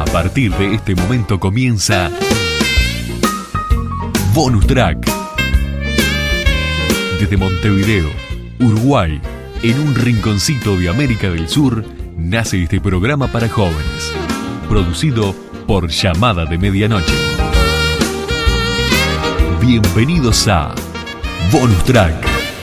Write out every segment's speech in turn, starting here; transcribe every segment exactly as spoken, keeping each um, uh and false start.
partir de este momento comienza Bonus Track. Desde Montevideo, Uruguay, en un rinconcito de América del Sur, nace este programa para jóvenes, producido por Llamada de Medianoche. Bienvenidos a Bonus Track.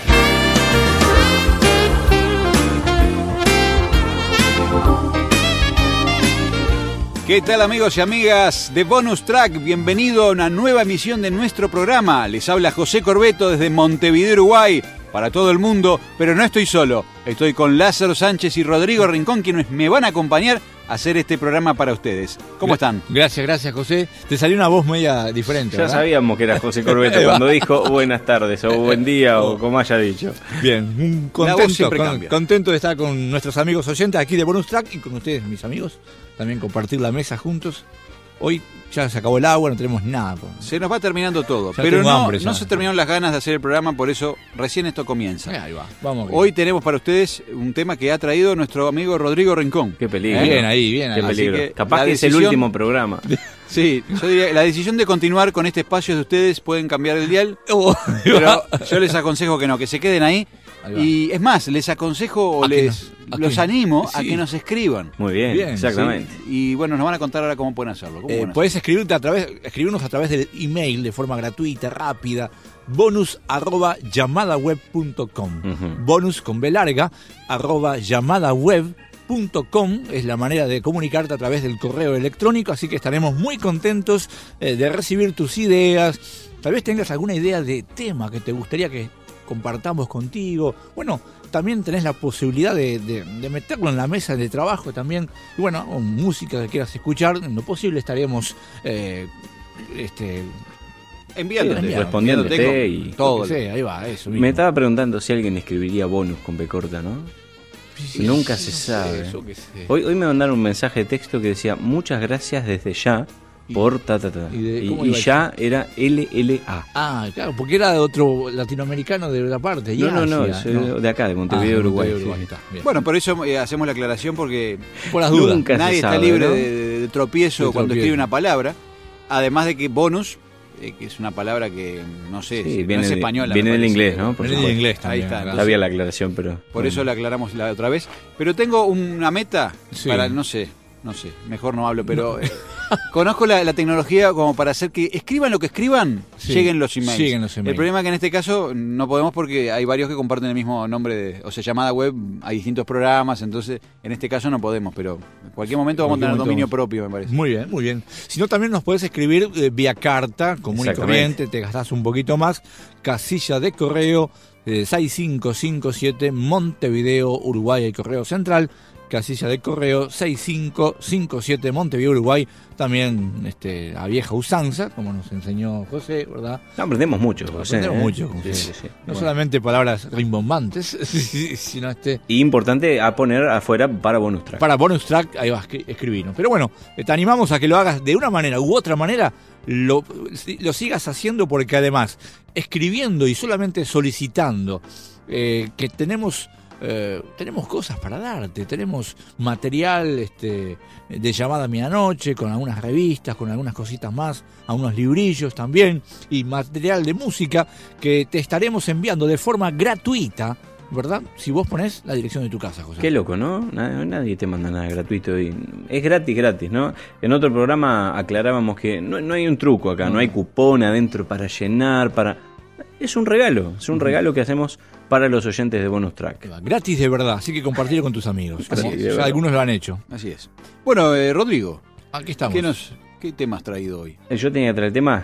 ¿Qué tal, amigos y amigas de Bonus Track? Bienvenido a una nueva emisión de nuestro programa. Les habla José Corbeto desde Montevideo, Uruguay, para todo el mundo, pero no estoy solo. Estoy con Lázaro Sánchez y Rodrigo Rincón, quienes me van a acompañar a hacer este programa para ustedes. ¿Cómo están? Gracias, gracias, José. Te salió una voz media diferente, Ya ¿verdad? sabíamos que era José Corbeto cuando dijo buenas tardes o buen día o como haya dicho. Bien, un La voz contento, siempre con- cambia. contento de estar con nuestros amigos oyentes aquí de Bonus Track y con ustedes, mis amigos. También compartir la mesa juntos. Hoy ya se acabó el agua, no tenemos nada. Se nos va terminando todo, Ya pero tengo no, hambre ya. no se terminaron las ganas de hacer el programa, por eso recién esto comienza. Ahí va, vamos. Hoy tenemos para ustedes un tema que ha traído nuestro amigo Rodrigo Rincón. Qué peligro. Bien ahí, bien ahí. Qué Así peligro. que Capaz la que es el decisión- último programa. Sí, yo diría, la decisión de continuar con este espacio de ustedes, pueden cambiar el dial, Oh, pero yo les aconsejo que no, que se queden ahí. Ahí va. Y es más, les aconsejo o A que les nos- a los que- animo a sí. que nos escriban. Muy bien, Bien, exactamente. Y bueno, nos van a contar ahora cómo pueden hacerlo. ¿Cómo Eh, pueden podés escribirte a través, escribirnos a través del email de forma gratuita, rápida, bonus arroba llamadaweb punto com. Ujú. Bonus con B larga, arroba llamadaweb punto com es la manera de comunicarte a través del correo electrónico, así que estaremos muy contentos eh, de recibir tus ideas. Tal vez tengas alguna idea de tema que te gustaría que compartamos contigo. Bueno, también tenés la posibilidad de, de- de meterlo en la mesa de trabajo también. Y bueno, o música que quieras escuchar, en lo posible estaremos eh, este, Enviándote. Sí, respondiéndote Enviándote y- con todo. sí, ahí va, eso Me mismo. estaba preguntando si alguien escribiría bonus con B corta, ¿no? Sí, Nunca sí, se no sé, sabe. yo qué sé. Hoy, hoy me mandaron un mensaje de texto que decía muchas gracias desde ya por ta ta ta. ¿Y de- Y, cómo y iba ya era L L A. Ah, claro, porque era de otro latinoamericano de la parte. No, no, no, Asia, es de acá, de Montevideo, Ah, Uruguay. Montevideo, sí, sí. está, bien. Bueno, por eso eh, hacemos la aclaración, porque Por las dudas. Nunca se nadie está sabe, libre ¿no? de, de- de tropiezo De cuando tropiezo. escribe una palabra. Además de que bonus, eh, que es una palabra que no sé, Sí, si- viene no es de- española. viene me del parece, inglés, pero ¿no? Por Viene supuesto. en inglés Ahí también. está, acá. entonces- Sabía la aclaración, pero... Por eso la aclaramos la otra vez. Pero tengo una meta Sí. para, no sé, no sé, mejor no hablo, pero eh, conozco la, la tecnología como para hacer que escriban lo que escriban, Sí, lleguen los emails. lleguen los emails. El problema es que en este caso no podemos porque hay varios que comparten el mismo nombre, de, o sea, llamada web, hay distintos programas, entonces en este caso no podemos, pero en cualquier momento vamos a Cualquier tener momento dominio vamos. propio, me parece. Muy bien, muy bien. Si no, también nos puedes escribir eh, vía carta, común y Exactamente. corriente, te gastás un poquito más. Casilla de correo eh, seis cinco cinco siete, Montevideo, Uruguay, el correo central. Casilla de correo seis cinco cinco siete, Montevideo, Uruguay. También este, a vieja usanza, como nos enseñó José, ¿verdad? No, aprendemos mucho, José. Aprendemos ¿eh? mucho con Sí, José. sí, sí. No Bueno. solamente palabras rimbombantes, sino este... Y importante a poner afuera para bonus track. Para bonus track, ahí vas, escri- escribinos. Pero bueno, te animamos a que lo hagas de una manera u otra manera, lo, lo sigas haciendo, porque además, escribiendo y solamente solicitando eh, que tenemos, eh, tenemos cosas para darte, tenemos material este, de llamada a medianoche, con algunas revistas, con algunas cositas más, algunos librillos también, y material de música que te estaremos enviando de forma gratuita, ¿verdad? Si vos ponés la dirección de tu casa, José. Qué loco, ¿no? Nadie, nadie te manda nada gratuito. Y es gratis, gratis, ¿no? En otro programa aclarábamos que no, no hay un truco acá, no. no hay cupón adentro para llenar, para... Es un regalo, es un regalo que hacemos para los oyentes de Bonus Track. Gratis de verdad, así que compartirlo con tus amigos. Así Como es, ya de verdad. algunos lo han hecho. Así es. Bueno, eh, Rodrigo, Aquí estamos. ¿qué, nos, ¿qué tema has traído hoy? Yo tenía que traer el tema.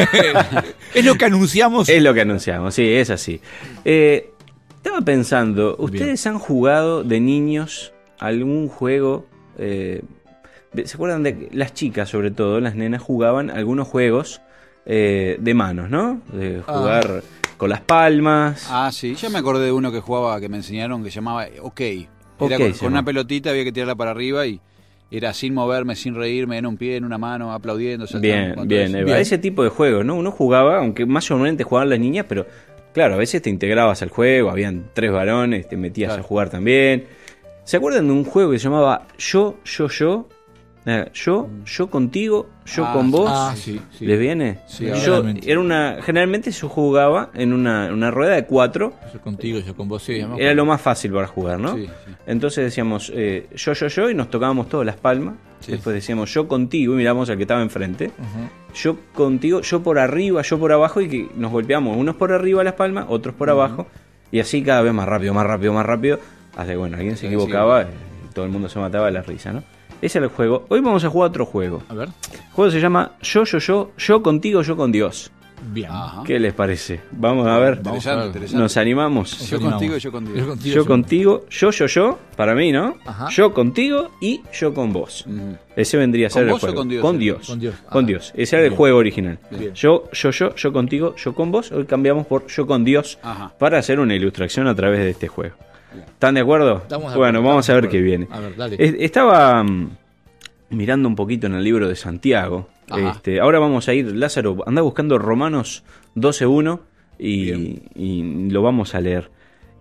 Es lo que anunciamos. Es lo que anunciamos, sí, es así. Eh, estaba pensando, ¿ustedes han jugado de niños algún juego? Eh, ¿Se acuerdan de que las chicas, sobre todo, las nenas, jugaban algunos juegos eh, de manos, ¿no? De jugar con las palmas. Ah, sí, ya me acordé de uno que jugaba, que me enseñaron, que llamaba OK. Era OK, con, se con llama. una pelotita, había que tirarla para arriba y era sin moverme, sin reírme, en un pie, en una mano, aplaudiendo. saltando, Bien, con todo bien, eso. ahí va. Ese tipo de juegos, ¿no? Uno jugaba, aunque mayormente jugaban las niñas, pero claro, a veces te integrabas al juego, habían tres varones, te metías Claro. a jugar también. ¿Se acuerdan de un juego que se llamaba Yo, Yo, Yo? Eh, yo, yo contigo, yo Ah, con vos. Ah, sí, sí. ¿Les viene? Sí, Me yo, viene a la mente. era una, generalmente se jugaba en una, una rueda de cuatro. Yo contigo, yo con vos, sí. me Era lo acuerdo. más fácil para jugar, ¿no? Sí, sí. Entonces decíamos eh, yo, yo, yo y nos tocábamos todas las palmas. Sí. Después decíamos yo contigo y miramos al que estaba enfrente. Ujú. Yo contigo, yo por arriba, yo por abajo y que nos golpeamos unos por arriba las palmas, otros por abajo. Y así cada vez más rápido, más rápido, más rápido. Hasta que, bueno, alguien se Sí, equivocaba sí. y todo el mundo se mataba de la risa, ¿no? Ese era el juego. Hoy vamos a jugar otro juego. A ver. El juego se llama Yo, yo, yo, yo contigo, yo con Dios. Bien. Ajá. ¿Qué les parece? Vamos a ver. Vamos a Interesante, ver. interesante. Nos animamos. Yo animamos. contigo y yo contigo. Yo contigo. Yo contigo, yo, yo, yo, para mí, ¿no? Ajá. Yo contigo y yo con vos. Ujú. Ese vendría a ser ¿Con el vos o juego. con Dios? Con Dios. Con Dios. Con Ah. Dios. Ese era el Bien. juego original. Bien. Yo, yo, yo, yo contigo, yo con vos. Hoy cambiamos por yo con Dios Ajá. para hacer una ilustración a través de este juego. Bien. ¿Están de acuerdo? Estamos de Bueno, acuerdo, vamos a estamos ver de qué acuerdo. viene. A ver, dale. Es- Estaba mm, mirando un poquito en el libro de Santiago. Ajá. Este, ahora vamos a ir, Lázaro, anda buscando Romanos doce uno y, Bien. y lo vamos a leer.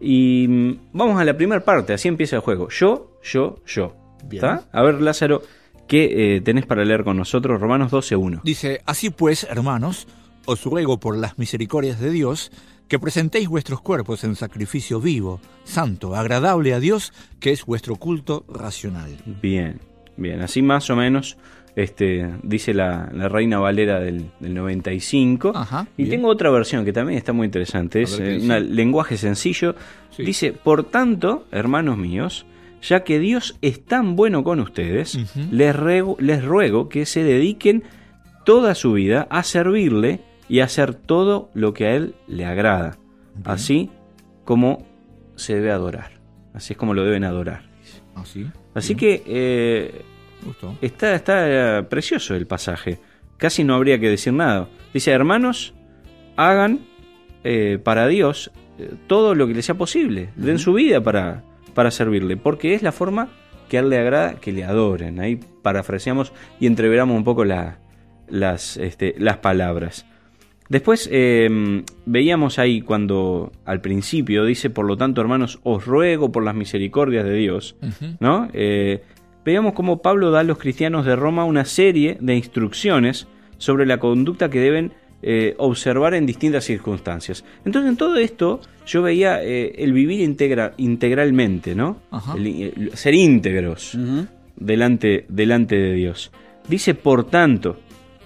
Y mm, vamos a la primera parte, así empieza el juego. Yo, yo, yo. Bien. ¿Está? A ver, Lázaro, ¿qué eh, tenés para leer con nosotros? Romanos doce uno. Dice, así pues, hermanos, os ruego por las misericordias de Dios, que presentéis vuestros cuerpos en sacrificio vivo, santo, agradable a Dios, que es vuestro culto racional. Bien, bien, así más o menos este, dice la, la Reina Valera del, del noventa y cinco. Ajá, y bien. tengo otra versión que también está muy interesante, A es ver qué eh, dice. un lenguaje sencillo. Sí. Dice, por tanto, hermanos míos, ya que Dios es tan bueno con ustedes, Ujú. les, ruego, les ruego que se dediquen toda su vida a servirle y a hacer todo lo que a Él le agrada, Bien. así como se debe adorar. Así es como lo deben adorar. dice. Así. Así que eh, Gustó. está, está eh, precioso el pasaje. Casi no habría que decir nada. Dice, hermanos, hagan eh, para Dios eh, todo lo que les sea posible. Den Ujú. su vida para, para servirle. Porque es la forma que a Él le agrada que le adoren. Ahí parafraseamos y entreveramos un poco la, las, este, las palabras. Después eh, veíamos ahí cuando al principio dice, por lo tanto, hermanos, os ruego por las misericordias de Dios, Ujú. ¿no? Eh, veíamos cómo Pablo da a los cristianos de Roma una serie de instrucciones sobre la conducta que deben eh, observar en distintas circunstancias. Entonces, en todo esto, yo veía eh, el vivir integra, integralmente, ¿no? Ajá. El, el ser íntegros Ujú. delante, delante de Dios. Dice, por tanto,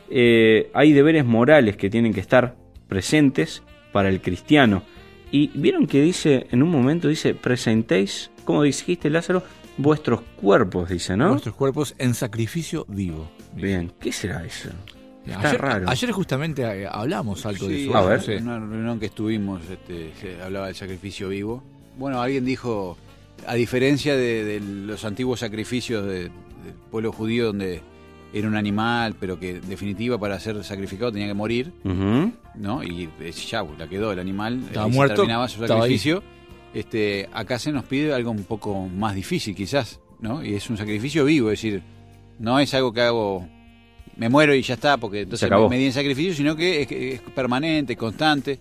eh, hay deberes morales que tienen que estar presentes para el cristiano. Y vieron que dice, en un momento dice, presentéis, como dijiste, Lázaro, vuestros cuerpos, dice, ¿no? Nuestros cuerpos en sacrificio vivo. Bien, ¿qué será eso? Está Ayer, raro. ayer justamente eh, hablamos algo de Sí, eso. A ver. no sé. en una reunión que estuvimos este, se hablaba del sacrificio vivo. Bueno, alguien dijo, a diferencia de, de los antiguos sacrificios de- del pueblo judío donde era un animal, pero que en definitiva para ser sacrificado tenía que morir, Ujú. ¿no? Y eh, ya, la quedó el animal, Estaba ahí se muerto, terminaba su estaba ahí. sacrificio. Este, acá se nos pide algo un poco más difícil quizás, ¿no? Y es un sacrificio vivo, es decir, no es algo que hago, me muero y ya está, porque entonces acabó. me, me di en sacrificio, sino que es, que es permanente, constante.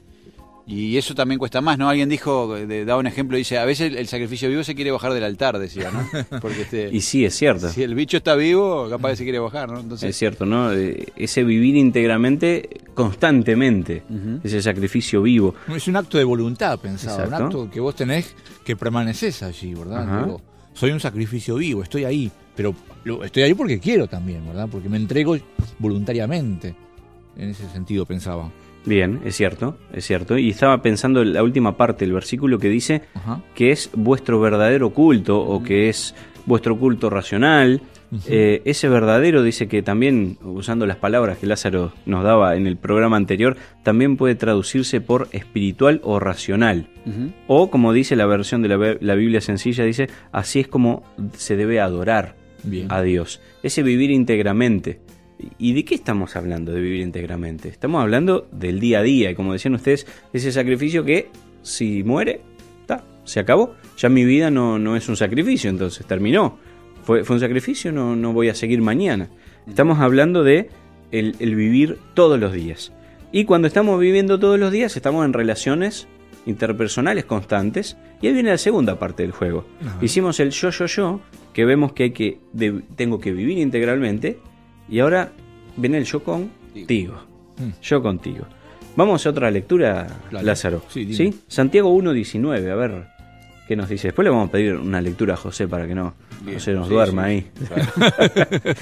Y eso también cuesta más, ¿no? Alguien dijo, de- daba un ejemplo, dice, a veces el, el sacrificio vivo se quiere bajar del altar, decía, ¿no? Porque este, Y sí, es cierto. si el bicho está vivo, capaz que se quiere bajar, ¿no? Entonces, Es cierto, ¿no? Eh, Ese vivir íntegramente, constantemente, Ujú. ese sacrificio vivo. Es un acto de voluntad, pensaba. Exacto. Un acto que vos tenés que permaneces allí, ¿verdad? Ajá. Digo, soy un sacrificio vivo, estoy ahí. Pero lo- estoy ahí porque quiero también, ¿verdad? Porque me entrego voluntariamente. En ese sentido pensaba. Bien, es cierto, es cierto. Y estaba pensando en la última parte del versículo que dice Ajá. que es vuestro verdadero culto o que es vuestro culto racional. Ujú. Eh, ese verdadero dice que también, usando las palabras que Lázaro nos daba en el programa anterior, también puede traducirse por espiritual o racional. Ujú. O como dice la versión de la, Be- la Biblia sencilla, dice, así es como se debe adorar Bien. a Dios. Ese vivir íntegramente. ¿Y de qué estamos hablando de vivir íntegramente? Estamos hablando del día a día. Y como decían ustedes, ese sacrificio que si muere, ta, se acabó. Ya mi vida no, no es un sacrificio, entonces terminó. Fue, fue un sacrificio, no, no voy a seguir mañana. Estamos hablando de el, el vivir todos los días. Y cuando estamos viviendo todos los días, estamos en relaciones interpersonales constantes. Y ahí viene la segunda parte del juego. Ajá. Hicimos el yo, yo, yo. que vemos que hay que de, tengo que vivir integralmente, y ahora viene el yo contigo. Mm. Yo contigo. Vamos a otra lectura, claro. Lázaro. Sí, ¿sí? Santiago uno diecinueve, a ver qué nos dice. Después le vamos a pedir una lectura a José para que no, no se nos sí, duerma sí. ahí. Claro.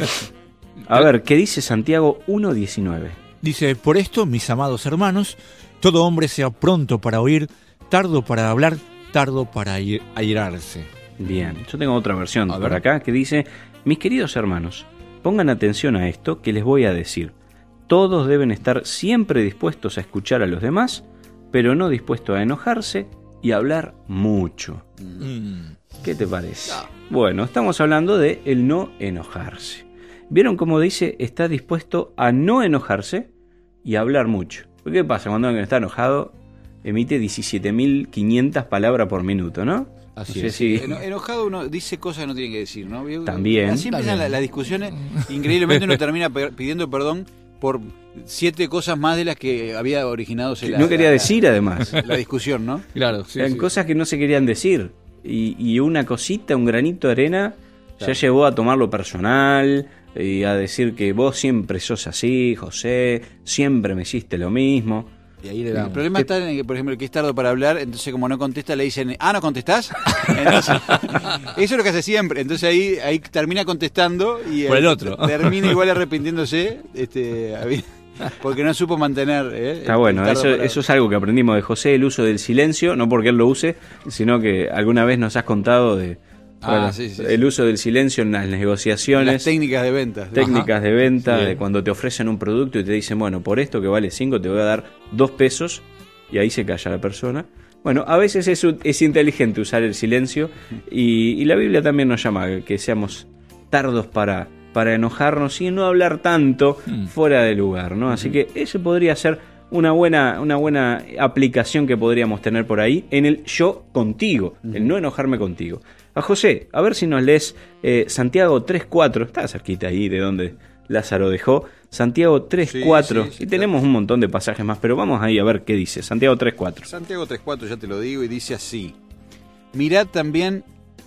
A ver, ¿qué dice Santiago uno diecinueve? Dice, por esto, mis amados hermanos, todo hombre sea pronto para oír, tardo para hablar, tardo para airarse. Bien, yo tengo otra versión por acá que dice, mis queridos hermanos, pongan atención a esto que les voy a decir. Todos deben estar siempre dispuestos a escuchar a los demás, pero no dispuestos a enojarse y a hablar mucho. Mm. ¿Qué te parece? No. Bueno, estamos hablando de el no enojarse. ¿Vieron cómo dice, está dispuesto a no enojarse y a hablar mucho? ¿Qué pasa cuando alguien está enojado? Emite diecisiete mil quinientas palabras por minuto, ¿no? Así es. Sí. Enojado uno dice cosas que no tiene que decir, ¿no? También. Así empiezan las la discusiones. Increíblemente uno termina pidiendo perdón por siete cosas más de las que había originado. La, no quería la, decir, la, además. La discusión, ¿no? Claro. Sí, Eran sí. cosas que no se querían decir. Y, y una cosita, un granito de arena, claro. ya llevó a tomarlo personal y a decir que vos siempre sos así, José, siempre me hiciste lo mismo. Y ahí le damos. El problema está en que, por ejemplo, el que es tardo para hablar, entonces como no contesta le dicen, ah, ¿no contestás? Entonces, eso es lo que hace siempre. Entonces ahí ahí termina contestando y por el otro. Termina igual arrepintiéndose, este, porque no supo mantener. ¿eh? Está bueno, eso, eso es algo que aprendimos de José, el uso del silencio, no porque él lo use, sino que alguna vez nos has contado de ah, bueno, sí, sí, el sí. uso del silencio en las negociaciones. Las técnicas de ventas. Técnicas Ajá. de venta, sí. de cuando te ofrecen un producto y te dicen, bueno, por esto que vale cinco te voy a dar dos pesos, y ahí se calla la persona. Bueno, a veces es, es inteligente usar el silencio, y, y la Biblia también nos llama a que seamos tardos para, para enojarnos y no hablar tanto mm. fuera de lugar, ¿no? Así mm. que eso podría ser una buena, una buena aplicación que podríamos tener por ahí en el yo contigo, mm. el no enojarme contigo. A José, a ver si nos lees eh, Santiago tres cuatro, está cerquita ahí de donde Lázaro dejó, Santiago tres cuatro, sí, sí, sí, y tenemos claro. un montón de pasajes más, pero vamos ahí a ver qué dice, Santiago tres cuatro. Santiago tres cuatro, ya te lo digo, y dice así, mirad también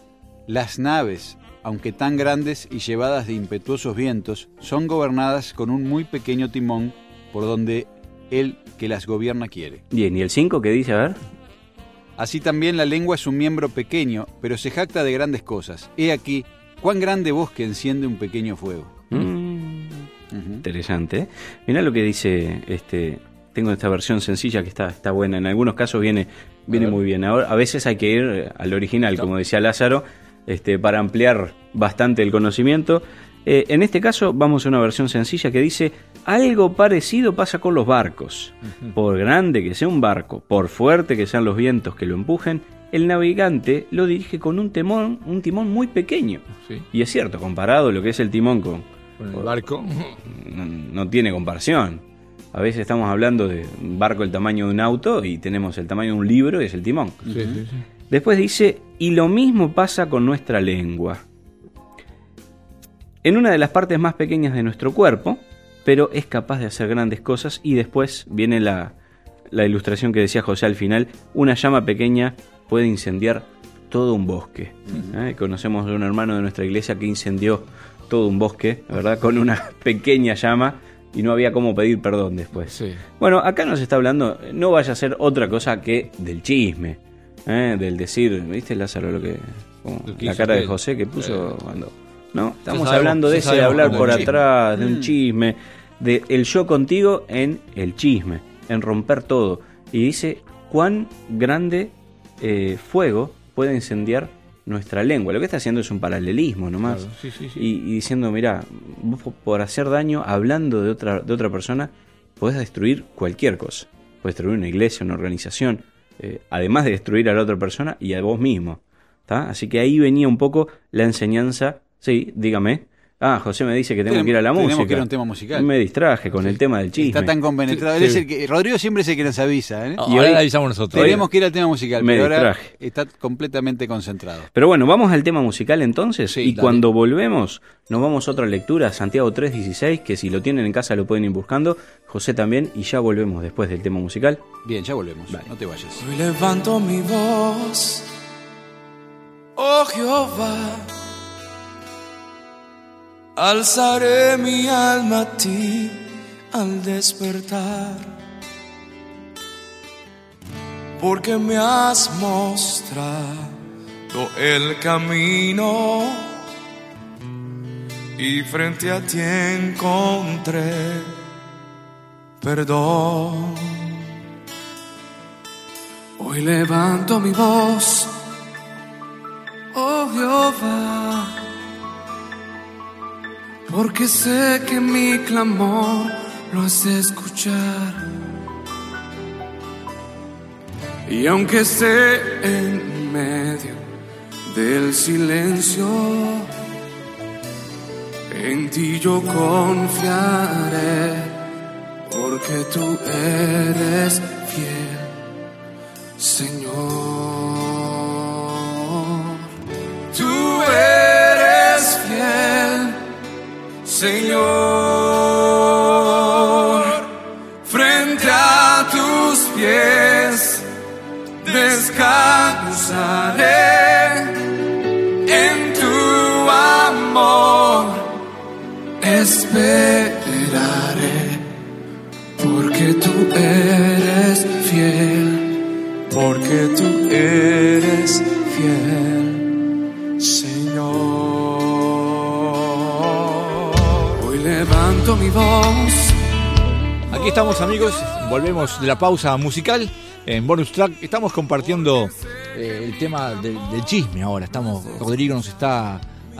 las naves, aunque tan grandes y llevadas de impetuosos vientos, son gobernadas con un muy pequeño timón por donde el que las gobierna quiere. Bien, ¿y el cinco qué dice? A ver. Así también la lengua es un miembro pequeño, pero se jacta de grandes cosas. He aquí, cuán grande bosque enciende un pequeño fuego. Mm. Uh-huh. Interesante, ¿eh? Mirá lo que dice, este, tengo esta versión sencilla que está, está buena. En algunos casos viene, viene muy bien. Ahora, a veces hay que ir al original, como decía Lázaro, este, para ampliar bastante el conocimiento. Eh, en este caso vamos a una versión sencilla que dice, algo parecido pasa con los barcos. Uh-huh. Por grande que sea un barco, por fuerte que sean los vientos que lo empujen, el navegante lo dirige con un timón, un timón muy pequeño. Sí. Y es cierto, comparado lo que es el timón con, con el barco, no, no tiene comparación. A veces estamos hablando de un barco del tamaño de un auto y tenemos el tamaño de un libro y es el timón. Sí, uh-huh. sí, sí. Después dice, y lo mismo pasa con nuestra lengua. En una de las partes más pequeñas de nuestro cuerpo, pero es capaz de hacer grandes cosas. Y después viene la, la ilustración que decía José al final, una llama pequeña puede incendiar todo un bosque. Uh-huh. ¿Eh? Conocemos a un hermano de nuestra iglesia que incendió todo un bosque, ¿verdad? Con una pequeña llama y no había cómo pedir perdón después. Sí. Bueno, acá nos está hablando, no vaya a ser otra cosa que del chisme, ¿eh? Del decir, ¿viste Lázaro lo que, como la cara de José que puso eh, cuando... ¿no? Estamos sabemos, hablando de ese de hablar por atrás, de un chisme, de el yo contigo en el chisme, en romper todo. Y dice, cuán grande eh, fuego puede incendiar nuestra lengua. Lo que está haciendo es un paralelismo nomás. Claro, sí, sí, sí. Y, y diciendo, mirá, vos por hacer daño, hablando de otra, de otra persona, podés destruir cualquier cosa. Podés destruir una iglesia, una organización, eh, además de destruir a la otra persona y a vos mismo. ¿Tá? Así que ahí venía un poco la enseñanza. Sí, dígame. Ah, José me dice que tengo tenemos, que ir a la tenemos música. Tenemos que ir a un tema musical. Me distraje con sí. el tema del chisme. Está tan compenetrado. Sí, sí. Es el que, Rodrigo siempre es el que nos avisa. ¿eh? Y ahora le avisamos nosotros. Tenemos que ir al tema musical, me pero distraje. Ahora está completamente concentrado. Pero bueno, vamos al tema musical entonces. Sí, y dale. Cuando volvemos, nos vamos a otra lectura, Santiago tres dieciséis, que si lo tienen en casa lo pueden ir buscando. José también, y ya volvemos después del tema musical. Bien, ya volvemos. Vale. No te vayas. Hoy levanto mi voz, oh Jehová, alzaré mi alma a ti al despertar, porque me has mostrado el camino y frente a ti encontré perdón. Hoy levanto mi voz, oh Jehová, porque sé que mi clamor lo has de escuchar. Y aunque esté en medio del silencio, en ti yo confiaré, porque tú eres fiel, Señor. Tú eres fiel, Señor. Frente a tus pies descansaré, en tu amor esperaré, porque tú eres fiel, porque tú eres fiel, Señor. Hoy levanto mi voz. Aquí estamos, amigos, volvemos de la pausa musical. En Bonus Track estamos compartiendo eh, el tema del, del chisme ahora. Estamos, Rodrigo nos está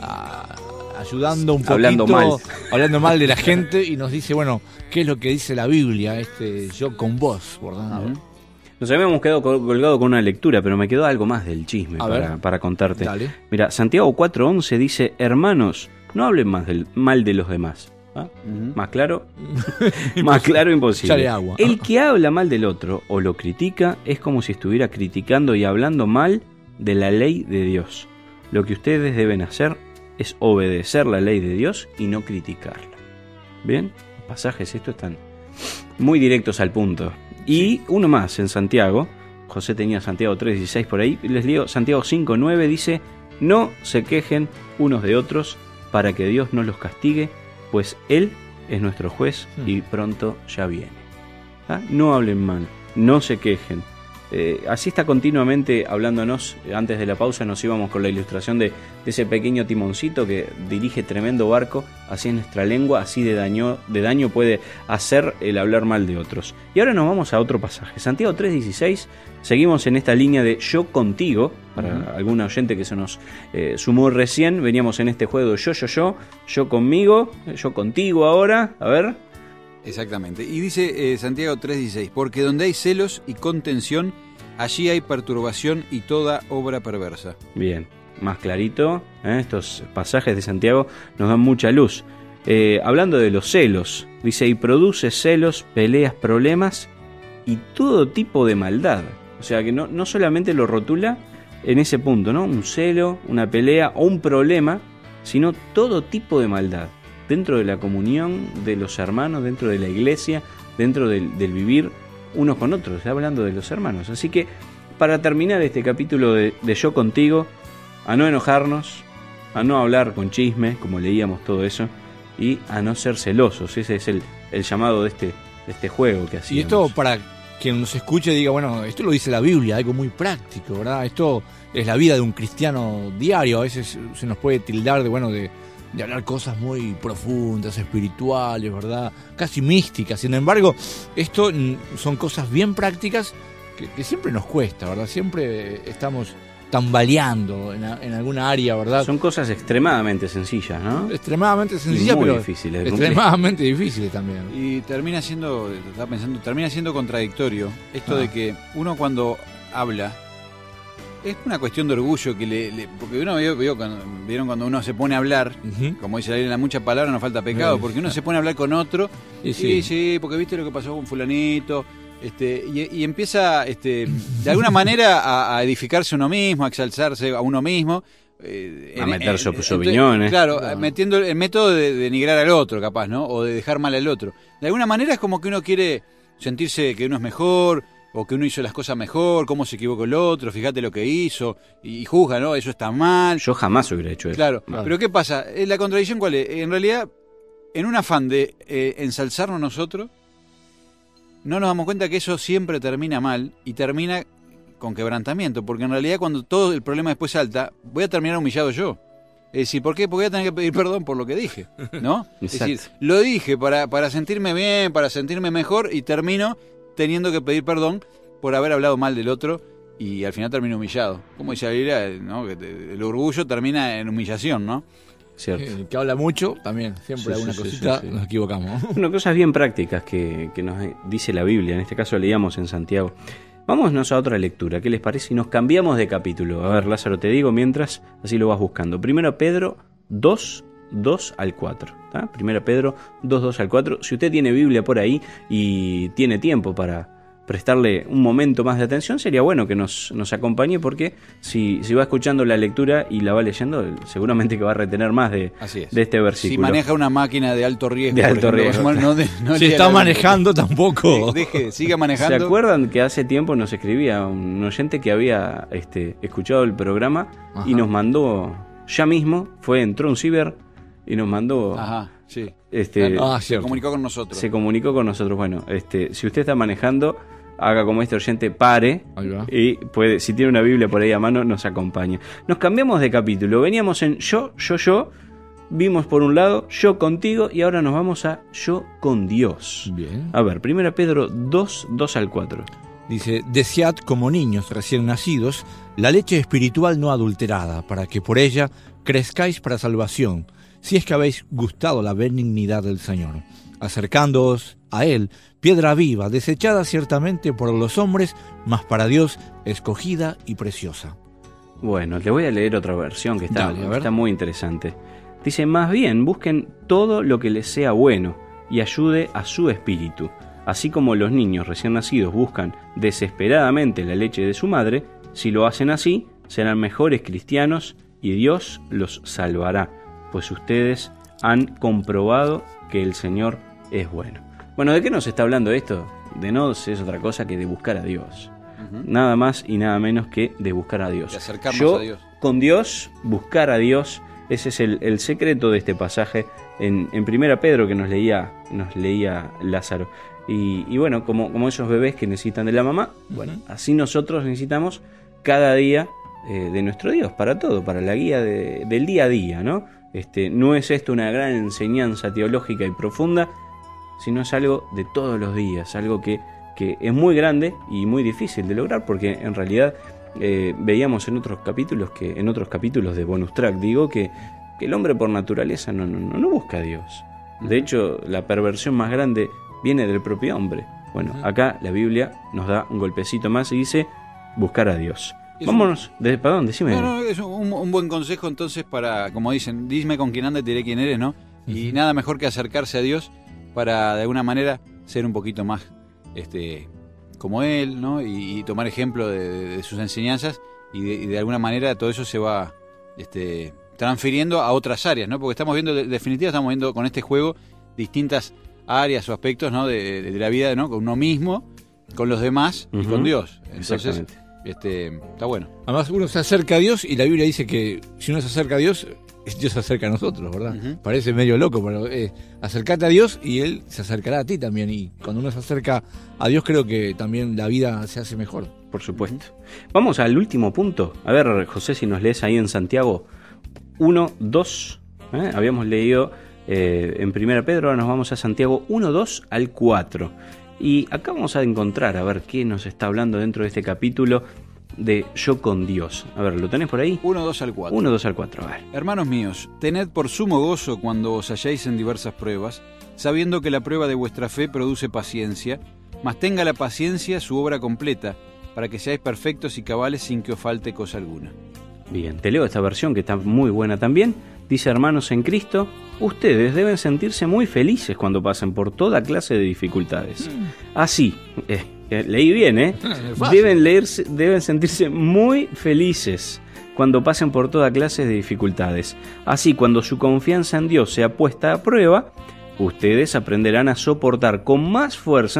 a, ayudando un poquito, hablando mal. hablando mal de la gente, y nos dice, bueno, qué es lo que dice la Biblia, este yo con vos, ¿verdad? Uh-huh. Nos habíamos quedado colgado con una lectura, pero me quedó algo más del chisme para, para contarte. Dale. Mira, Santiago cuatro once dice: hermanos, no hablen más del, mal de los demás. ¿Ah? Uh-huh. ¿Más claro? Más claro imposible. Echale agua. El que habla mal del otro o lo critica es como si estuviera criticando y hablando mal de la ley de Dios. Lo que ustedes deben hacer es obedecer la ley de Dios y no criticarla. ¿Bien? Los pasajes estos están muy directos al punto. Y uno más en Santiago. José tenía Santiago tres dieciséis por ahí. Les leo Santiago cinco nueve, dice: no se quejen unos de otros para que Dios no los castigue, pues Él es nuestro juez y pronto ya viene. ¿Ah? No hablen mal, no se quejen. Eh, así está continuamente hablándonos. Antes de la pausa nos íbamos con la ilustración de, de ese pequeño timoncito que dirige tremendo barco. Así es nuestra lengua, así de daño, de daño puede hacer el hablar mal de otros. Y ahora nos vamos a otro pasaje. Santiago tres dieciséis, seguimos en esta línea de yo contigo. Para uh-huh. algún oyente que se nos eh, sumó recién, veníamos en este juego de yo, yo, yo, yo conmigo, yo contigo ahora. A ver. Exactamente. Y dice eh, Santiago tres dieciséis: porque donde hay celos y contención, allí hay perturbación y toda obra perversa. Bien, más clarito, ¿eh? Estos pasajes de Santiago nos dan mucha luz. Eh, hablando de los celos, dice: y produce celos, peleas, problemas y todo tipo de maldad. O sea que no, no solamente lo rotula en ese punto, ¿no? Un celo, una pelea o un problema, sino todo tipo de maldad. Dentro de la comunión de los hermanos, dentro de la iglesia, dentro del, del vivir unos con otros, hablando de los hermanos. Así que, para terminar este capítulo de, de Yo Contigo, a no enojarnos, a no hablar con chisme, como leíamos todo eso, y a no ser celosos. Ese es el, el llamado de este, de este juego que hacíamos. Y esto, para quien nos escuche, diga, bueno, esto lo dice la Biblia, algo muy práctico, ¿verdad? Esto es la vida de un cristiano diario. A veces se nos puede tildar de, bueno, de... de hablar cosas muy profundas, espirituales, ¿verdad? Casi místicas. Sin embargo, esto son cosas bien prácticas que, que siempre nos cuesta, ¿verdad? Siempre estamos tambaleando en, en alguna área, ¿verdad? Son cosas extremadamente sencillas, ¿no? Extremadamente sencillas, pero difíciles de extremadamente difíciles también. Y termina siendo, estaba pensando, termina siendo contradictorio esto ah. de que uno cuando habla, es una cuestión de orgullo que le, le porque uno vio, vio cuando, vieron cuando uno se pone a hablar, uh-huh. como dice la Biblia, muchas palabras no falta pecado, porque uno se pone a hablar con otro, y sí, sí, sí porque viste lo que pasó con fulanito, este, y, y empieza este, de alguna manera a, a edificarse uno mismo, a exalzarse a uno mismo, eh, a en, meter sus opiniones. Claro, no. metiendo el método de, de denigrar al otro, capaz, ¿no? O de dejar mal al otro. De alguna manera es como que uno quiere sentirse que uno es mejor, o que uno hizo las cosas mejor, cómo se equivocó el otro, fíjate lo que hizo, y, y juzga, ¿no? Eso está mal. Yo jamás hubiera hecho eso. Claro, Claro. pero ¿qué pasa? Eh, ¿La contradicción cuál es? En realidad, en un afán de eh, ensalzarnos nosotros, no nos damos cuenta que eso siempre termina mal y termina con quebrantamiento, porque en realidad cuando todo el problema después salta, voy a terminar humillado yo. Es decir, ¿por qué? Porque voy a tener que pedir perdón por lo que dije, ¿no? Es Exacto. decir, lo dije para, para sentirme bien, para sentirme mejor, y termino teniendo que pedir perdón por haber hablado mal del otro, y al final termino humillado. Como dice la Biblia, ¿no? Que te- el orgullo termina en humillación, ¿no? Cierto. El que habla mucho, también, siempre Sí, alguna sí, sí, cosita sí, sí. nos equivocamos. Bueno, cosas bien prácticas que, que nos dice la Biblia, en este caso leíamos en Santiago. Vámonos a otra lectura, ¿qué les parece? Si nos cambiamos de capítulo. A ver, Lázaro, te digo mientras, así lo vas buscando. Primero Pedro dos, dos al cuatro. ¿Tá? Primero Pedro dos, dos al cuatro. Si usted tiene Biblia por ahí y tiene tiempo para prestarle un momento más de atención, sería bueno que nos, nos acompañe, porque si, si va escuchando la lectura y la va leyendo, seguramente que va a retener más de, Así es. de este Si versículo. maneja una máquina de alto riesgo, De por alto ejemplo, riesgo. no de- no Si lea está la- manejando, tampoco. Deje, siga ¿Se manejando. acuerdan que hace tiempo nos escribía un oyente que había este, escuchado el programa Ajá. y nos mandó, ya mismo, fue, entró un ciber y nos mandó, Ajá, sí. este, Ah, Se cierto. comunicó con nosotros. se comunicó con nosotros. Bueno, este, si usted está manejando, haga como este oyente, pare Ahí va. y puede, si tiene una Biblia por ahí a mano, nos acompaña. Nos cambiamos de capítulo, veníamos en yo, yo, yo, vimos por un lado yo contigo y ahora nos vamos a yo con Dios. Bien. A ver, primero Pedro dos, dos al cuatro. Dice, desead como niños recién nacidos la leche espiritual no adulterada, para que por ella crezcáis para salvación, si es que habéis gustado la benignidad del Señor, acercándoos a Él, piedra viva, desechada ciertamente por los hombres, mas para Dios escogida y preciosa. Bueno, le voy a leer otra versión que está, Dale, a ver. está muy interesante. Dice, más bien busquen todo lo que les sea bueno y ayude a su espíritu. Así como los niños recién nacidos buscan desesperadamente la leche de su madre, si lo hacen así, serán mejores cristianos y Dios los salvará, pues ustedes han comprobado que el Señor es bueno. Bueno, ¿de qué nos está hablando esto? De no es otra cosa que de buscar a Dios. Ujú. Nada más y nada menos que de buscar a Dios. De acercarnos Yo, a Dios. con Dios, buscar a Dios, ese es el, el secreto de este pasaje en, en Primera Pedro que nos leía, nos leía Lázaro. Y, y bueno, como, como esos bebés que necesitan de la mamá, bueno, así nosotros necesitamos cada día eh, de nuestro Dios, para todo, para la guía de- del día a día, ¿no? Este, no es esto una gran enseñanza teológica y profunda, sino es algo de todos los días, algo que, que es muy grande y muy difícil de lograr, porque en realidad eh, veíamos en otros capítulos, que en otros capítulos de Bonus Track, digo, que, que el hombre por naturaleza no, no, no busca a Dios. De hecho, la perversión más grande viene del propio hombre. Bueno, acá la Biblia nos da un golpecito más y dice buscar a Dios. Es Vámonos, de, perdón, decime. No, no, es un, un buen consejo entonces para, como dicen, dime con quién andas y te diré quién eres, ¿no? Y nada mejor que acercarse a Dios para de alguna manera ser un poquito más este como Él, ¿no? Y, y tomar ejemplo de, de- de sus enseñanzas y de, y de alguna manera todo eso se va este, transfiriendo a otras áreas, ¿no? Porque estamos viendo, en definitiva, estamos viendo con este juego distintas áreas o aspectos, ¿no? De, de la vida, ¿no? Con uno mismo, con los demás y Ujú. con Dios. Entonces, Exactamente. este, está bueno. Además, uno se acerca a Dios y la Biblia dice que si uno se acerca a Dios, Dios se acerca a nosotros, ¿verdad? Ujú. Parece medio loco, pero eh, acercate a Dios y Él se acercará a ti también. Y cuando uno se acerca a Dios, creo que también la vida se hace mejor. Por supuesto. Vamos al último punto. A ver, José, si nos lees ahí en Santiago uno, dos. ¿eh? Habíamos leído eh, en Primera Pedro, ahora nos vamos a Santiago uno, dos al cuatro. Y acá vamos a encontrar, a ver qué nos está hablando dentro de este capítulo de Yo con Dios. A ver, ¿lo tenés por ahí? uno, dos al cuatro. uno, dos al cuatro, a ver. Hermanos míos, tened por sumo gozo cuando os halláis en diversas pruebas, sabiendo que la prueba de vuestra fe produce paciencia, mas tenga la paciencia su obra completa, para que seáis perfectos y cabales sin que os falte cosa alguna. Bien, te leo esta versión que está muy buena también. Dice, hermanos en Cristo, ustedes deben sentirse muy felices cuando pasen por toda clase de dificultades. Así, eh, eh, leí bien, ¿eh? Fácil. Deben, leerse, deben sentirse muy felices cuando pasen por toda clase de dificultades. Así, cuando su confianza en Dios sea puesta a prueba, ustedes aprenderán a soportar con más fuerza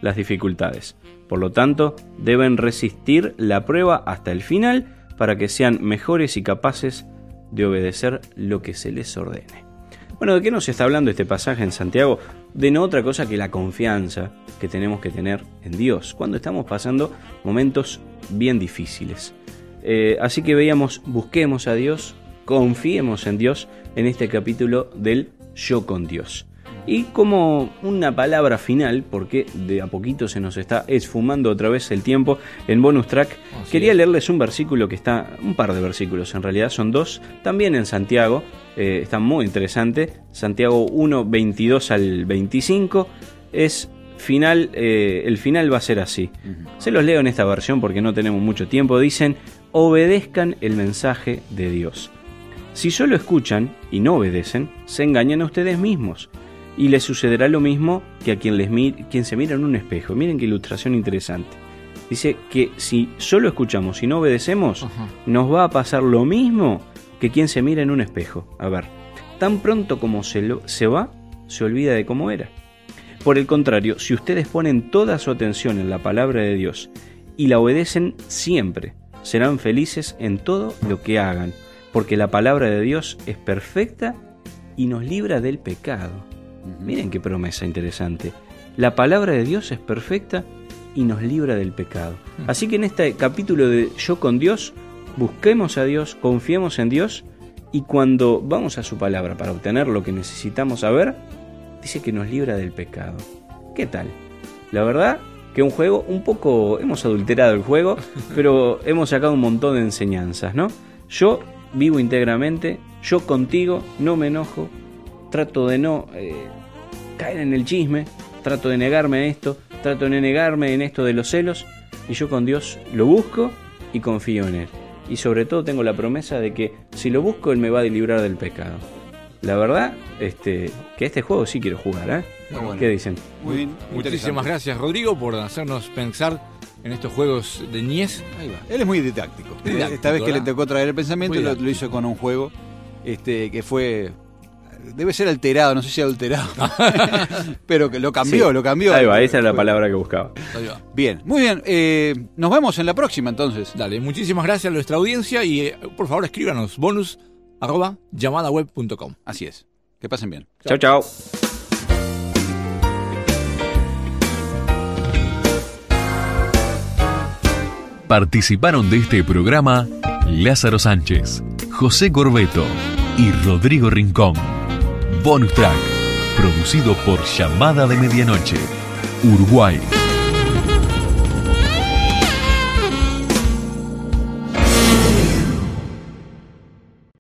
las dificultades. Por lo tanto, deben resistir la prueba hasta el final para que sean mejores y capaces de obedecer lo que se les ordene. Bueno, ¿de qué nos está hablando este pasaje en Santiago? De no otra cosa que la confianza que tenemos que tener en Dios cuando estamos pasando momentos bien difíciles. Eh, así que veíamos, busquemos a Dios, confiemos en Dios en este capítulo del Yo con Dios. Y como una palabra final, porque de a poquito se nos está esfumando otra vez el tiempo en Bonus Track, Así quería es. leerles un versículo que está, un par de versículos en realidad, son dos, también en Santiago, eh, está muy interesante, Santiago uno, veintidós al veinticinco, es final, eh, el final va a ser así. Uh-huh. Se los leo en esta versión porque no tenemos mucho tiempo, dicen, obedezcan el mensaje de Dios. Si solo escuchan y no obedecen, se engañan a ustedes mismos. Y les sucederá lo mismo que a quien, les mir- quien se mira en un espejo. Miren qué ilustración interesante. Dice que si solo escuchamos y no obedecemos, Ajá. nos va a pasar lo mismo que quien se mira en un espejo. A ver, tan pronto como se, lo- se va, se olvida de cómo era. Por el contrario, si ustedes ponen toda su atención en la palabra de Dios y la obedecen siempre, serán felices en todo lo que hagan, porque la palabra de Dios es perfecta y nos libra del pecado. Miren qué promesa interesante. La palabra de Dios es perfecta y nos libra del pecado. Así que en este capítulo de Yo con Dios, busquemos a Dios, confiemos en Dios, y cuando vamos a su palabra para obtener lo que necesitamos saber, dice que nos libra del pecado. ¿Qué tal? La verdad que un juego un poco, hemos adulterado el juego, pero hemos sacado un montón de enseñanzas, ¿no? Yo vivo íntegramente, yo contigo no me enojo, trato de no eh, caer en el chisme, trato de negarme a esto, trato de negarme en esto de los celos, y yo con Dios lo busco y confío en Él. Y sobre todo tengo la promesa de que si lo busco, Él me va a librar del pecado. La verdad, este, que este juego sí quiero jugar, ¿eh? Bueno, ¿qué dicen? Muy bien. Muchísimas gracias, Rodrigo, por hacernos pensar en estos juegos de niñez. Ahí va. Él es muy didáctico. didáctico Esta vez que ¿verdad? le tocó traer el pensamiento, lo, lo hizo con un juego este, que fue... Debe ser alterado, no sé si adulterado. Pero que lo cambió, sí. lo cambió. Ahí va, esa es la palabra que buscaba. Ahí va. Bien, muy bien. Eh, nos vemos en la próxima entonces. Dale, muchísimas gracias a nuestra audiencia y eh, por favor escríbanos bonus arroba llamadaweb punto com. Así es. Que pasen bien. Chao, chao. Participaron de este programa Lázaro Sánchez, José Corbeto y Rodrigo Rincón. Bonus Track, producido por Llamada de Medianoche, Uruguay.